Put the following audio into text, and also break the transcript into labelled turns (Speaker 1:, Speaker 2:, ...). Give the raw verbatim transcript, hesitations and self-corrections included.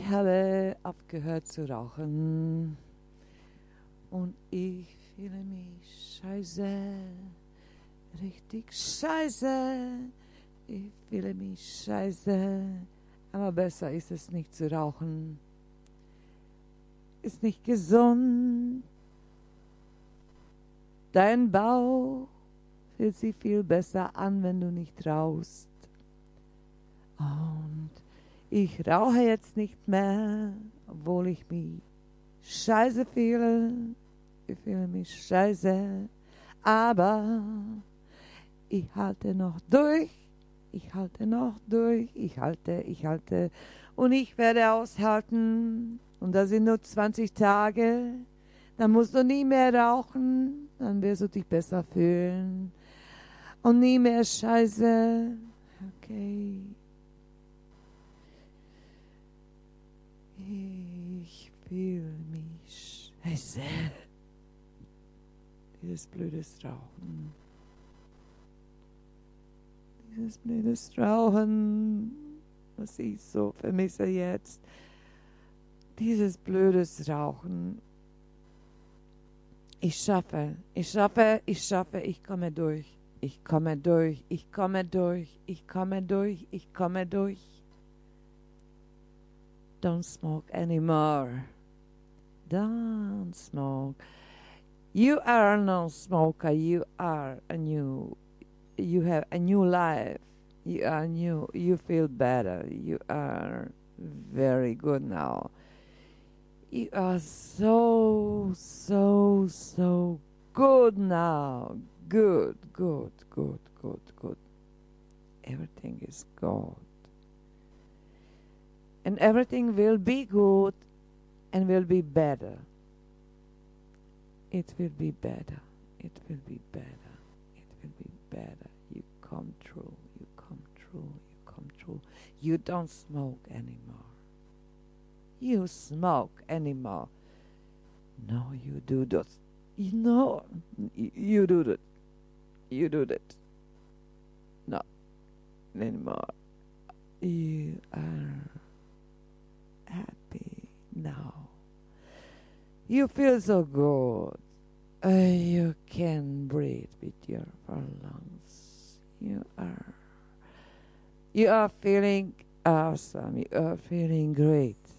Speaker 1: habe aufgehört zu rauchen und ich fühle mich scheiße, richtig scheiße. Ich fühle mich scheiße, aber besser ist es nicht zu rauchen. Ist nicht gesund. Dein Bauch fühlt sich viel besser an, wenn du nicht rauchst. Und ich rauche jetzt nicht mehr, obwohl ich mich scheiße fühle. Ich fühle mich scheiße, aber ich halte noch durch. Ich halte noch durch. Ich halte, ich halte. Und ich werde aushalten. Und das sind nur zwanzig Tage. Dann musst du nie mehr rauchen. Dann wirst du dich besser fühlen. Und nie mehr scheiße. Okay. Ich fühle mich scheiße. Dieses blödes Rauchen. Dieses blödes Rauchen, was ich so vermisse jetzt. Dieses blödes Rauchen. Ich schaffe, ich schaffe, ich schaffe, ich komme durch. Ich komme durch, ich komme durch, ich komme durch, ich komme durch. Don't smoke anymore. Don't smoke. You are no smoker. You are a new. You have a new life. You are new. You feel better. You are very good now. You are so, so, so good now. Good, good, good, good, good. Everything is good. And everything will be good and will be better. It will be better. It will be better. It will be better. You come true. You come true. You come true. You don't smoke anymore. You smoke anymore. No, you do that. You know, you, you do that. You do that. Not anymore. You are happy now. You feel so good. Uh, you can breathe with your lungs. You are. You are feeling awesome. You are feeling great.